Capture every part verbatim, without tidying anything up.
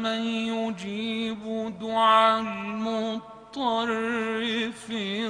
من يجيب دعاء المضطر في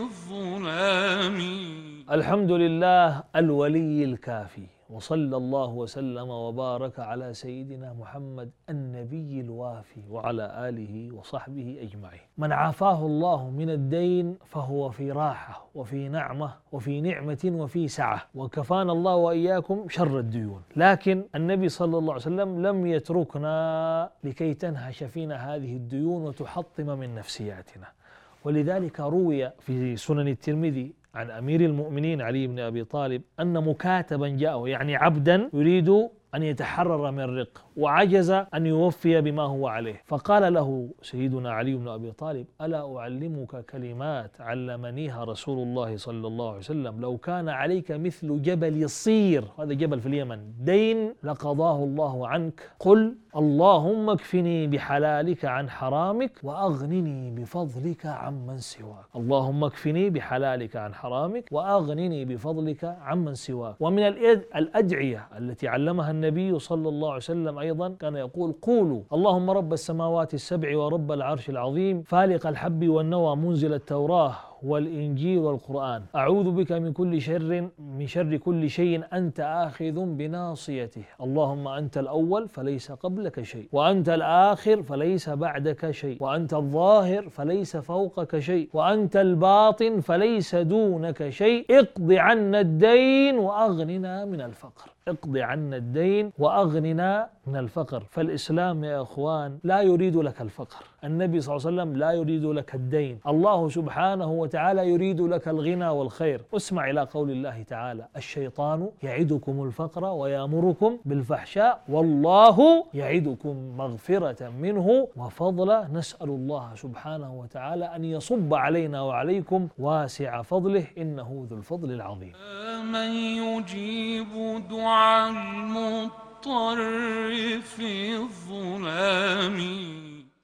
الظلام. الحمد لله الولي الكافي، وصلى الله وسلم وبارك على سيدنا محمد النبي الوافي وعلى آله وصحبه أجمعين. من عافاه الله من الدين فهو في راحة وفي نعمة وفي نعمة وفي سعة، وكفانا الله وإياكم شر الديون. لكن النبي صلى الله عليه وسلم لم يتركنا لكي تنهش فينا هذه الديون وتحطم من نفسياتنا، ولذلك روي في سنن الترمذي عن أمير المؤمنين علي بن أبي طالب أن مكاتبا جاءه، يعني عبدا يريد أن يتحرر من رق وعجز أن يوفي بما هو عليه، فقال له سيدنا علي بن أبي طالب: ألا أعلمك كلمات علمنيها رسول الله صلى الله عليه وسلم لو كان عليك مثل جبل الصير، هذا جبل في اليمن، دين لقضاه الله عنك، قل اللهم اكفني بحلالك عن حرامك وأغنني بفضلك عمن سواك. اللهم اكفني بحلالك عن حرامك وأغنني بفضلك عمن سواك. ومن الأدعية التي علمها النبي صلى الله عليه وسلم أيضا كان يقول: قولوا اللهم رب السماوات السبع ورب العرش العظيم فالق الحب والنوى منزل التوراة والإنجيل والقرآن، أعوذ بك من كل شر من شر كل شيء أنت آخذ بناصيته، اللهم أنت الأول فليس قبلك شيء، وأنت الآخر فليس بعدك شيء، وأنت الظاهر فليس فوقك شيء، وأنت الباطن فليس دونك شيء، اقض عنا الدين وأغننا من الفقر. اقض عنا الدين وأغننا من الفقر. فالإسلام يا أخوان لا يريد لك الفقر، النبي صلى الله عليه وسلم لا يريد لك الدين، الله سبحانه وتعالى يريد لك الغنى والخير. اسمع إلى قول الله تعالى: الشيطان يعدكم الفقر ويأمركم بالفحشاء والله يعدكم مغفرة منه وفضلا. نسأل الله سبحانه وتعالى أن يصب علينا وعليكم واسع فضله، إنه ذو الفضل العظيم. من يجيب دعاء المضطر في الظلام.